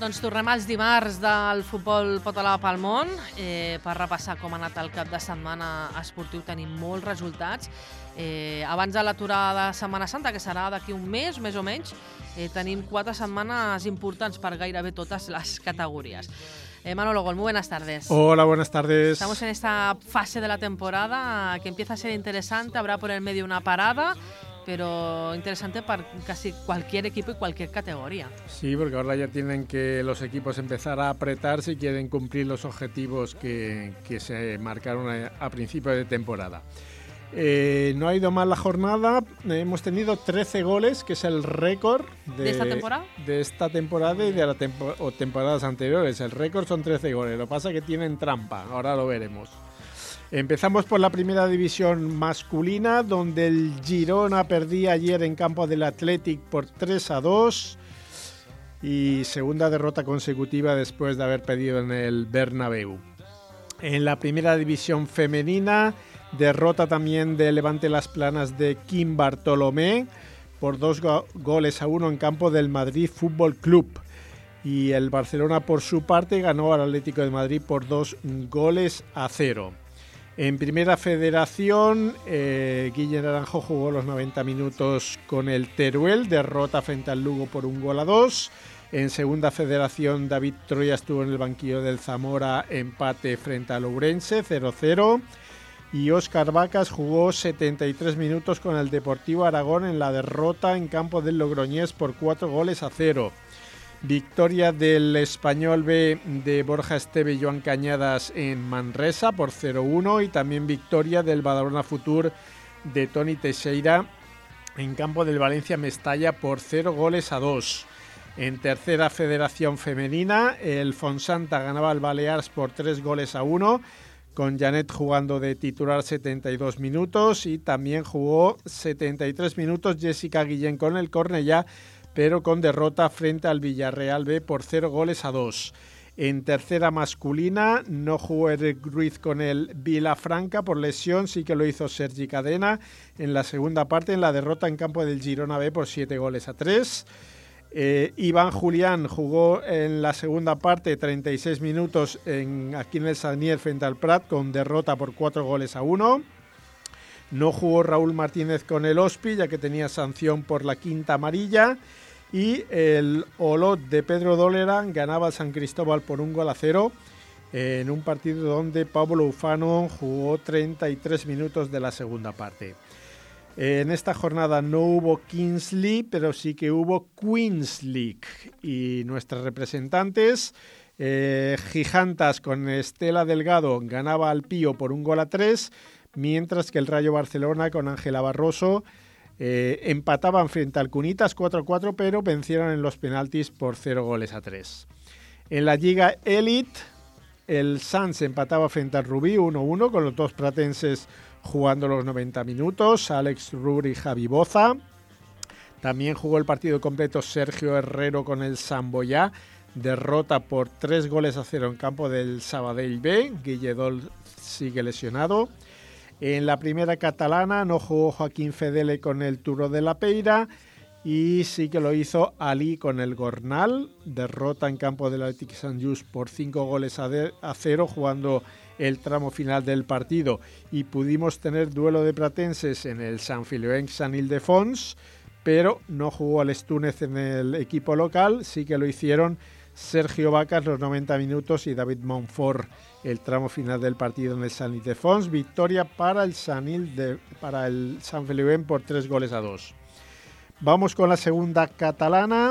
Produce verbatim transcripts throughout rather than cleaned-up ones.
Doncs tornem als dimarts del futbol català pel món eh, per repassar com ha anat el cap de setmana esportiu. Tenim molts resultats. Eh, abans de l'aturada de Setmana Santa, que serà d'aquí un mes, més o menys, eh, tenim quatre setmanes importants per gairebé totes les categories. Eh, Manolo Gol, muy buenas tardes. Hola, buenas tardes. Estamos en esta fase de la temporada que empieza a ser interesante. Habrá por el medio una parada, pero interesante para casi cualquier equipo y cualquier categoría. Sí, porque ahora ya tienen que los equipos empezar a apretar si quieren cumplir los objetivos que, que se marcaron a, a principio de temporada. Eh, no ha ido mal la jornada, hemos tenido trece goles, que es el récord de, ¿De esta temporada? De esta temporada y de la tempo, o temporadas anteriores. El récord son trece goles, lo que pasa es que tienen trampa, ahora lo veremos. Empezamos por la primera división masculina, donde el Girona perdía ayer en campo del Athletic por tres a dos y segunda derrota consecutiva después de haber perdido en el Bernabéu. En la primera división femenina, derrota también de Levante Las Planas de Quim Bartolomé por dos go- goles a uno en campo del Madrid Fútbol Club. Y el Barcelona, por su parte, ganó al Atlético de Madrid por dos goles a cero. En Primera Federación, eh, Guille Naranjo jugó los noventa minutos con el Teruel, derrota frente al Lugo por un gol a dos. En Segunda Federación, David Troya estuvo en el banquillo del Zamora, empate frente al Ourense, cero cero. Y Óscar Vacas jugó setenta y tres minutos con el Deportivo Aragón en la derrota en campo del Logroñés por cuatro goles a cero. Victoria del Español B de Borja Esteve y Joan Cañadas en Manresa por cero uno y también victoria del Badalona Futur de Toni Teixeira en campo del Valencia Mestalla por cero goles a dos. En Tercera Federación Femenina, el Fonsanta ganaba al Balears por tres goles a uno, con Janet jugando de titular setenta y dos minutos y también jugó setenta y tres minutos Jessica Guillén con el Cornellá, pero con derrota frente al Villarreal B por cero goles a dos. En tercera masculina no jugó Eric Ruiz con el Vilafranca por lesión, sí que lo hizo Sergi Cadena en la segunda parte en la derrota en campo del Girona B por siete goles a tres. Eh, Iván Julián jugó en la segunda parte treinta y seis minutos en, aquí en el Sagnier frente al Prat con derrota por cuatro goles a uno. No jugó Raúl Martínez con el Ospi ya que tenía sanción por la quinta amarilla. Y el Olot de Pedro Doleran ganaba al San Cristóbal por un gol a cero eh, en un partido donde Pablo Ufano jugó treinta y tres minutos de la segunda parte. Eh, en esta jornada no hubo Kings League, pero sí que hubo Queens League. Y nuestras representantes, eh, Gigantas con Estela Delgado ganaba al Pío por un gol a tres, mientras que el Rayo Barcelona con Ángela Barroso Eh, empataban frente al Cunitas cuatro a cuatro, pero vencieron en los penaltis por cero goles a tres. En la Liga Elite, el Sanz empataba frente al Rubí uno uno, con los dos pratenses jugando los noventa minutos, Alex Rubri y Javi Boza. También jugó el partido completo Sergio Herrero con el Samboyá, derrota por tres goles a cero en campo del Sabadell B, Guilledol sigue lesionado. En la primera catalana no jugó Joaquín Fedele con el Turó de la Peira y sí que lo hizo Ali con el Gornal, derrota en campo del Athletic Sant Just por cinco goles a cero jugando el tramo final del partido. Y pudimos tener duelo de pratenses en el Sant Feliuenc Sant Ildefons, pero no jugó Alex Túnez en el equipo local, sí que lo hicieron Sergio Vacas los noventa minutos y David Montfort el tramo final del partido en el Sant Ildefons. Victoria para el Sant Ilde, para el Sant Feliuenc por tres goles a dos. Vamos con la segunda catalana.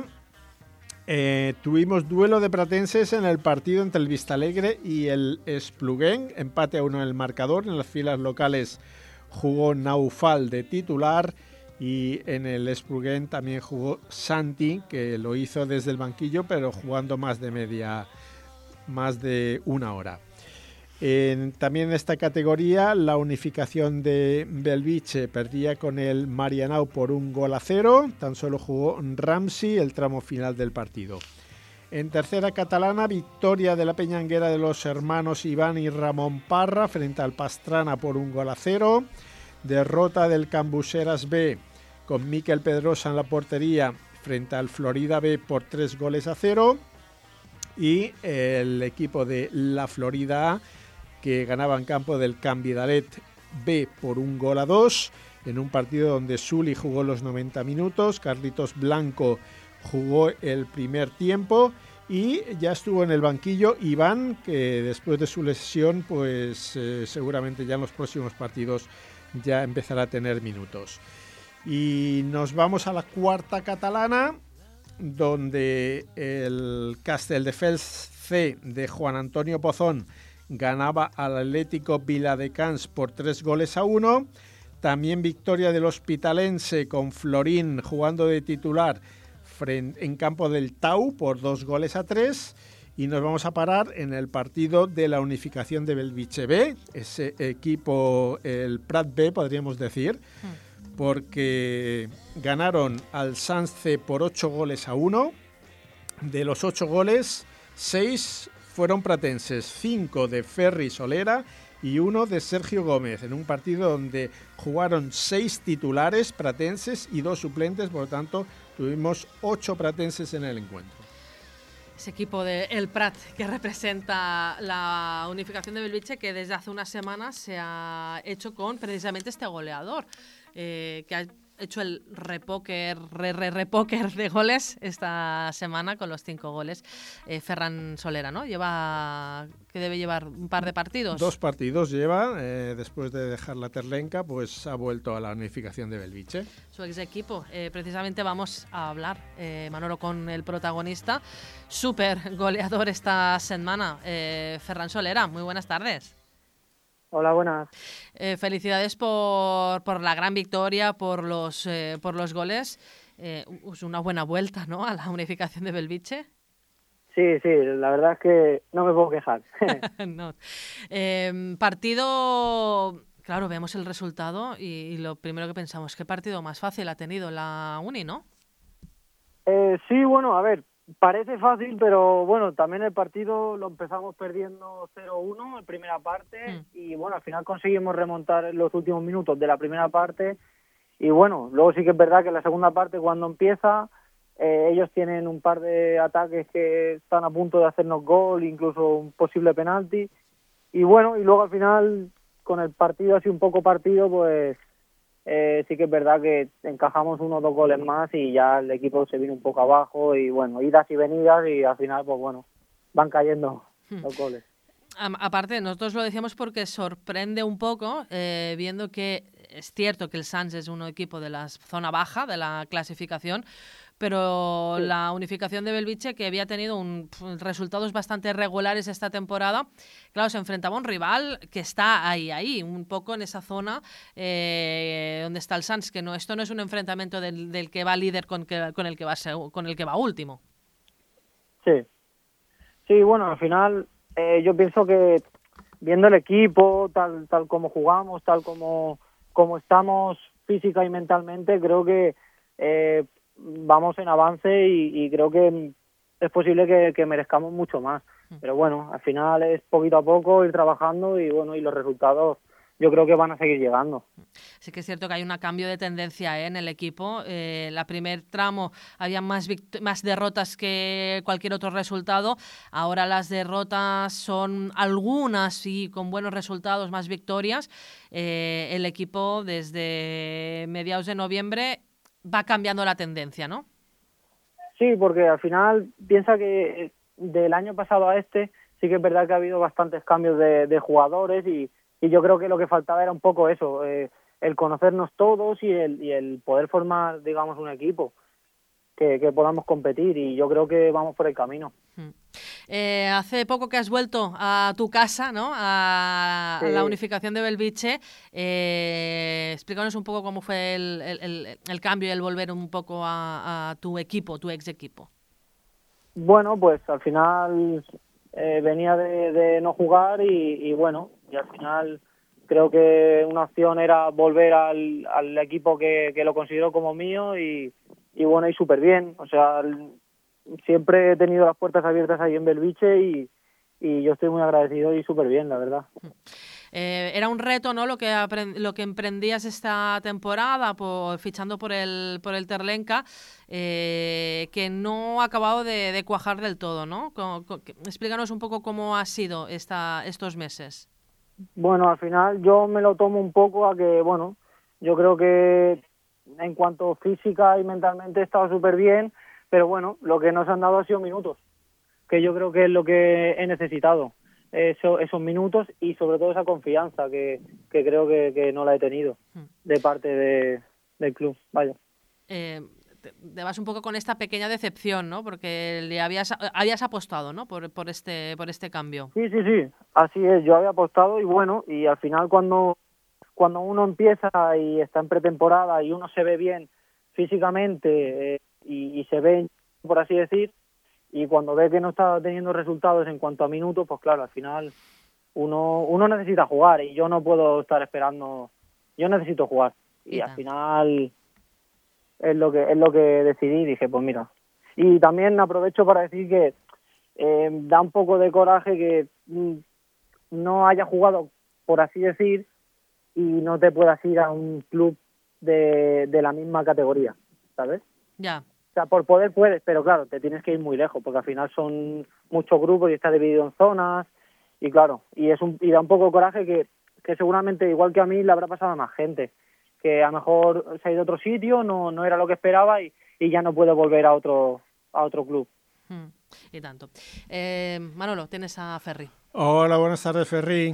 Eh, tuvimos duelo de pratenses en el partido entre el Vistalegre y el Espluguenc, empate a uno en el marcador. En las filas locales jugó Naufal de titular y en el Espluguenc también jugó Santi, que lo hizo desde el banquillo, pero jugando más de media, más de una hora. En, también en esta categoría, la unificación de Belviche perdía con el Marianao por un gol a cero. Tan solo jugó Ramsey el tramo final del partido. En tercera catalana, victoria de la Peñanguera de los hermanos Iván y Ramón Parra frente al Pastrana por un gol a cero. Derrota del Cambuseras B con Miquel Pedrosa en la portería frente al Florida B por tres goles a cero. y el equipo de la Florida A, que ganaba en campo del Canvidalet B por un gol a dos, en un partido donde Sully jugó los noventa minutos, Carlitos Blanco jugó el primer tiempo y ya estuvo en el banquillo Iván, que después de su lesión, pues eh, seguramente ya en los próximos partidos ya empezará a tener minutos. Y nos vamos a la cuarta catalana, donde el Castelldefels C de Juan Antonio Pozón ganaba al Atlético Viladecans por tres goles a uno. También victoria del Hospitalense con Florín jugando de titular en campo del Tau por dos goles a tres. Y nos vamos a parar en el partido de la unificación de Belviche B, ese equipo, el Prat B, podríamos decir, porque ganaron al Sanse por ocho goles a uno. De los ocho goles, seis fueron pratenses, cinco de Ferri Solera y uno de Sergio Gómez, en un partido donde jugaron seis titulares pratenses y dos suplentes, por lo tanto tuvimos ocho pratenses en el encuentro. Ese equipo de El Prat que representa la unificación de Belviche, que desde hace unas semanas se ha hecho con precisamente este goleador, eh, que ha hecho el repóker, re, re, repóker de goles esta semana con los cinco goles. Eh, Ferran Solera, ¿no? Lleva, que debe llevar un par de partidos. Dos partidos lleva, eh, después de dejar la Terlenca, pues ha vuelto a la unificación de Belviche. Su ex equipo, eh, precisamente vamos a hablar, eh, Manolo, con el protagonista, súper goleador esta semana, eh, Ferran Solera. Muy buenas tardes. Hola, buenas. Eh, felicidades por, por la gran victoria, por los, eh, por los goles. Eh, es una buena vuelta, ¿no?, a la unificación de Belviche. Sí, sí, la verdad es que no me puedo quejar. no. eh, partido, claro, vemos el resultado y, y lo primero que pensamos, ¿qué partido más fácil ha tenido la Uni, no? Eh, sí, bueno, a ver, parece fácil, pero bueno, también el partido lo empezamos perdiendo cero uno en primera parte mm. y bueno, al final conseguimos remontar en los últimos minutos de la primera parte y bueno, luego sí que es verdad que en la segunda parte cuando empieza eh, ellos tienen un par de ataques que están a punto de hacernos gol, incluso un posible penalti y bueno, y luego al final con el partido así un poco partido, pues Eh, sí que es verdad que encajamos uno o dos goles más y ya el equipo se vino un poco abajo y bueno, idas y venidas y al final pues bueno, van cayendo hmm. los goles. A- aparte, nosotros lo decíamos porque sorprende un poco, eh, viendo que es cierto que el Sants es un equipo de la zona baja de la clasificación, pero sí. La unificación de Belviche, que había tenido un, resultados bastante regulares esta temporada, claro, se enfrentaba a un rival que está ahí, ahí, un poco en esa zona eh, donde está el Sants, que no, esto no es un enfrentamiento del, del que va líder con, que, con, el que va, con el que va último. Sí, sí, bueno, al final eh, yo pienso que viendo el equipo, tal, tal como jugamos, tal como, como estamos física y mentalmente, creo que eh, vamos en avance y, y creo que es posible que, que merezcamos mucho más. Pero bueno, al final es poquito a poco ir trabajando y bueno, y los resultados yo creo que van a seguir llegando. Sí que es cierto que hay un cambio de tendencia ¿eh? en el equipo. Eh, la primer tramo había más, más derrotas que cualquier otro resultado. Ahora las derrotas son algunas y con buenos resultados, más victorias. Eh, el equipo desde mediados de noviembre va cambiando la tendencia, ¿no? Sí, porque al final piensa que del año pasado a este sí que es verdad que ha habido bastantes cambios de, de jugadores y, y yo creo que lo que faltaba era un poco eso, eh, el conocernos todos y el, y el poder formar, digamos, un equipo que, que podamos competir y yo creo que vamos por el camino. Hmm. Eh, hace poco que has vuelto a tu casa, ¿no? A, sí. a la unificación de Belviche. Eh, explícanos un poco cómo fue el, el, el, el cambio y el volver un poco a, a tu equipo, tu ex equipo. Bueno, pues al final eh, venía de, de no jugar y, y bueno, y al final creo que una opción era volver al, al equipo que, que lo considero como mío y, y bueno, y súper bien. O sea, siempre he tenido las puertas abiertas ahí en Belviche y, y yo estoy muy agradecido y súper bien, la verdad. Eh, era un reto, ¿no? Lo que, lo que emprendías esta temporada por, fichando por el, por el Terlenca, eh, que no ha acabado de, de cuajar del todo, ¿no? Con, con, explícanos un poco cómo ha sido esta, estos meses. Bueno, al final yo me lo tomo un poco a que, bueno, yo creo que en cuanto física y mentalmente he estado súper bien, pero bueno, lo que nos han dado ha sido minutos, que yo creo que es lo que he necesitado, eso, esos minutos y sobre todo esa confianza que, que creo que, que no la he tenido de parte de, del club, vaya. Eh, te, te vas un poco con esta pequeña decepción, ¿no? Porque le habías, habías apostado, ¿no? Por, por, este, por este cambio. Sí, sí, sí, así es, yo había apostado y bueno, y al final cuando, cuando uno empieza y está en pretemporada y uno se ve bien físicamente eh, y, y se ve, por así decir, y cuando ve que no está teniendo resultados en cuanto a minutos, pues claro, al final uno uno necesita jugar y yo no puedo estar esperando, yo necesito jugar y al final es lo que es lo que decidí y dije, pues mira. Y también aprovecho para decir que eh, da un poco de coraje que mm, no haya jugado, por así decir, y no te puedas ir a un club de, de la misma categoría, ¿sabes? Ya. O sea, por poder puedes, pero claro, te tienes que ir muy lejos, porque al final son muchos grupos y está dividido en zonas, y claro, y es un y da un poco de coraje que, que seguramente, igual que a mí, le habrá pasado a más gente, que a lo mejor se ha ido a otro sitio, no no era lo que esperaba, y, y ya no puede volver a otro a otro club. Hmm, y tanto. Eh, Manolo, tienes a Ferri. Hola, buenas tardes, Ferri.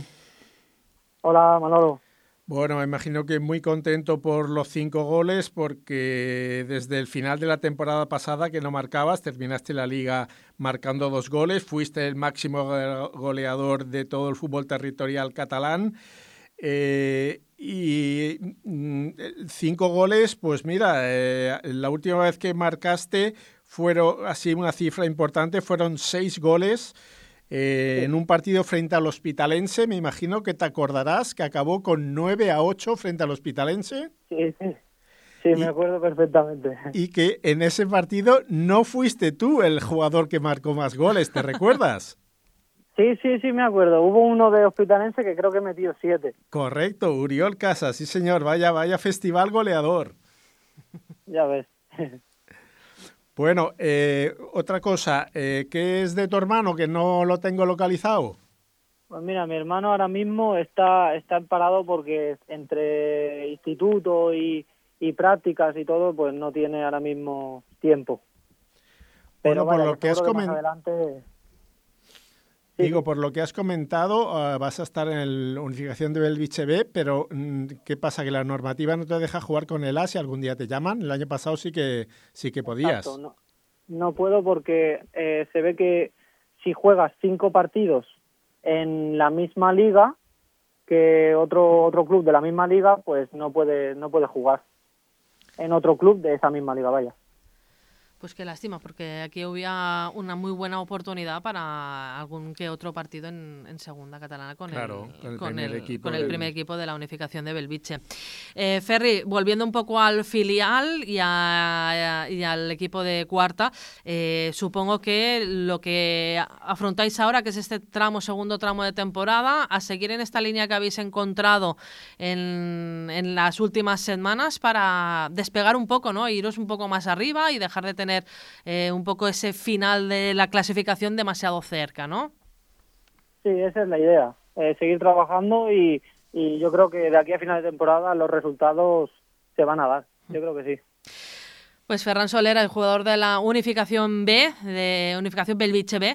Hola, Manolo. Bueno, me imagino que muy contento por los cinco goles, porque desde el final de la temporada pasada que no marcabas, terminaste la liga marcando dos goles, fuiste el máximo goleador de todo el fútbol territorial catalán. Eh, y mm, cinco goles, pues mira, eh, la última vez que marcaste fueron así una cifra importante, fueron seis goles. Eh, sí. En un partido frente al Hospitalense, me imagino que te acordarás que acabó con nueve a ocho frente al Hospitalense. Sí, sí, sí, y, me acuerdo perfectamente. Y que en ese partido no fuiste tú el jugador que marcó más goles, ¿te recuerdas? Sí, sí, sí, me acuerdo. Hubo uno de Hospitalense que creo que metió siete. Correcto, Uriol Casas, sí señor, vaya, vaya festival goleador. Ya ves. Bueno, eh, otra cosa, eh, ¿qué es de tu hermano que no lo tengo localizado? Pues mira, mi hermano ahora mismo está está parado porque entre instituto y, y prácticas y todo, pues no tiene ahora mismo tiempo. Pero bueno, por lo que, que has comentado... adelante... Sí, Digo, sí. Por lo que has comentado, uh, vas a estar en la unificación de Belviche B, pero ¿qué pasa? ¿Que la normativa no te deja jugar con el A si algún día te llaman? El año pasado sí que sí que podías. Exacto, no, no puedo porque eh, se ve que si juegas cinco partidos en la misma liga que otro otro club de la misma liga, pues no puede no puede jugar en otro club de esa misma liga, vaya. Pues qué lástima, porque aquí había una muy buena oportunidad para algún que otro partido en, en segunda catalana con, claro, el, con el, con primer, el, equipo con el del... primer equipo de la unificación de Belviche. Eh, Ferri, volviendo un poco al filial y, a, y al equipo de cuarta, eh, supongo que lo que afrontáis ahora, que es este tramo, segundo tramo de temporada, a seguir en esta línea que habéis encontrado en, en las últimas semanas para despegar un poco, ¿no? Iros un poco más arriba y dejar de tener Eh, un poco ese final de la clasificación demasiado cerca, ¿no? Sí, esa es la idea, eh, seguir trabajando y, y yo creo que de aquí a final de temporada los resultados se van a dar, yo creo que sí. Pues Ferran Solera, el jugador de la Unificación B, de Unificación Belviche B,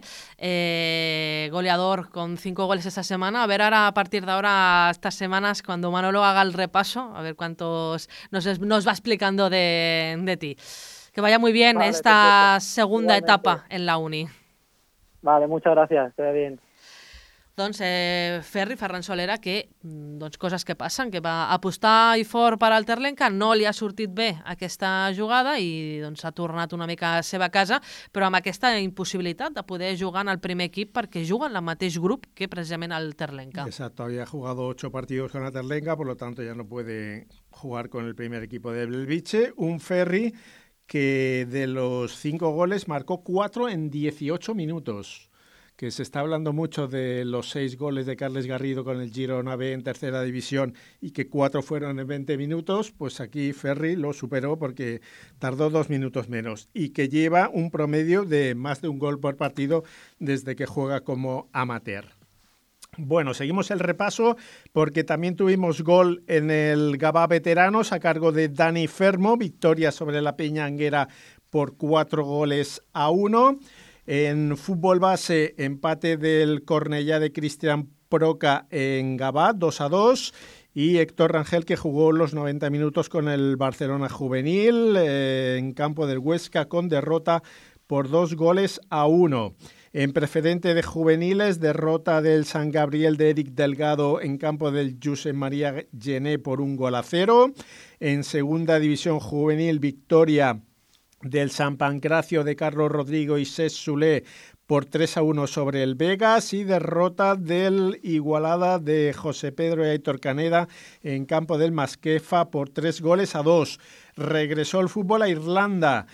eh, goleador con cinco goles esta semana. A ver ahora, a partir de ahora, estas semanas, cuando Manolo haga el repaso, a ver cuántos nos, nos va explicando de, de ti. Que vaya muy bien vale, esta perfecto. Segunda Igualmente. Etapa en la uni. Vale, muchas gracias, que vaya bien. Doncs eh, Ferri, Ferran Solera, que doncs, coses que passen, que va apostar i fort per al Terlenca, no li ha sortit bé aquesta jugada i doncs, ha tornat una mica a la seva casa, però amb aquesta impossibilitat de poder jugar en el primer equip perquè juga en el mateix grup que precisament el Terlenca. Exacto, había jugado ocho partidos con el Terlenca, por lo tanto ya no puede jugar con el primer equipo de Belviche. Un Ferri que de los cinco goles marcó cuatro en dieciocho minutos. que se está hablando mucho de los seis goles de Carles Garrido con el Girona B en tercera división y que cuatro fueron en veinte minutos, pues aquí Ferri lo superó porque tardó dos minutos menos y que lleva un promedio de más de un gol por partido desde que juega como amateur. Bueno, seguimos el repaso porque también tuvimos gol en el Gavà Veteranos a cargo de Dani Fermo, victoria sobre la Peña Anguera por cuatro goles a uno. En fútbol base, empate del Cornellà de Cristian Proca en Gavà, dos a dos. Y Héctor Rangel, que jugó los noventa minutos con el Barcelona Juvenil eh, en campo del Huesca con derrota por dos goles a uno. En preferente de juveniles, derrota del San Gabriel de Eric Delgado en campo del Josep María Gené por un gol a cero. En segunda división juvenil, victoria del San Pancracio de Carlos Rodrigo y Cés Solé por tres a uno sobre el Vegas y derrota del Igualada de José Pedro y Aitor Caneda en campo del Masquefa por tres goles a dos. Regresó el fútbol a Irlanda.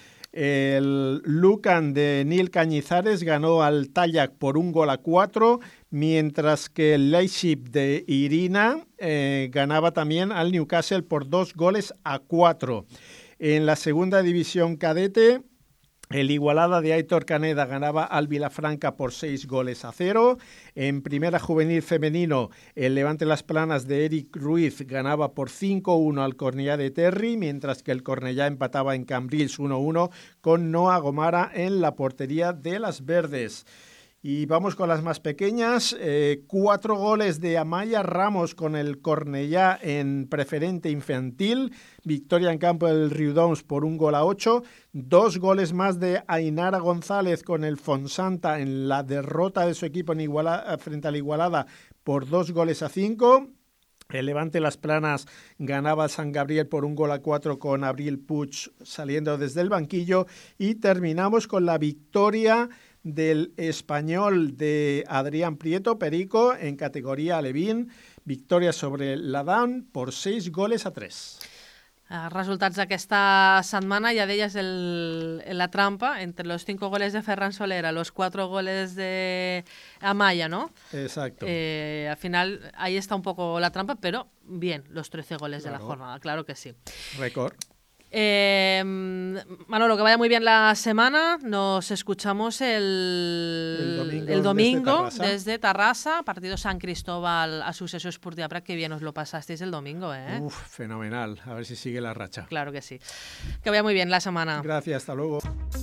El Lucan de Neil Cañizares ganó al Tallaght por un gol a cuatro, mientras que el Leipzig de Irina eh, ganaba también al Newcastle por dos goles a cuatro. En la segunda división cadete, el Igualada de Aitor Caneda ganaba al Vilafranca por seis goles a cero. En primera juvenil femenino, el Levante Las Planas de Eric Ruiz ganaba por cinco a uno al Cornellà de Terry, mientras que el Cornellà empataba en Cambrils uno a uno con Noa Gomara en la portería de las verdes. Y vamos con las más pequeñas, eh, cuatro goles de Amaya Ramos con el Cornellà en preferente infantil, victoria en campo del Riudoms por un gol a ocho, dos goles más de Ainara González con el Fonsanta en la derrota de su equipo en Iguala, frente al Igualada por dos goles a cinco. El Levante Las Planas ganaba al San Gabriel por un gol a cuatro con Abril Puig saliendo desde el banquillo y terminamos con la victoria del Español de Adrián Prieto Perico en categoría alevín, victòria sobre l'Adam por seis goles a tres. Resultats d'aquesta setmana, ja deies el, la trampa, entre los cinco goles de Ferran Solera, los cuatro goles de Amaya, ¿no? Exacto. Eh, al final, ahí está un poco la trampa, pero bien, los trece goles claro. de la jornada, claro que sí. Récord. Eh, Manolo, que vaya muy bien la semana. Nos escuchamos el, el domingo, el domingo desde, Tarrasa. desde Tarrasa, partido San Cristóbal, Asociació Esportiva Prat. Que bien os lo pasasteis el domingo, ¿eh? Uf, fenomenal. A ver si sigue la racha. Claro que sí. Que vaya muy bien la semana. Gracias, hasta luego.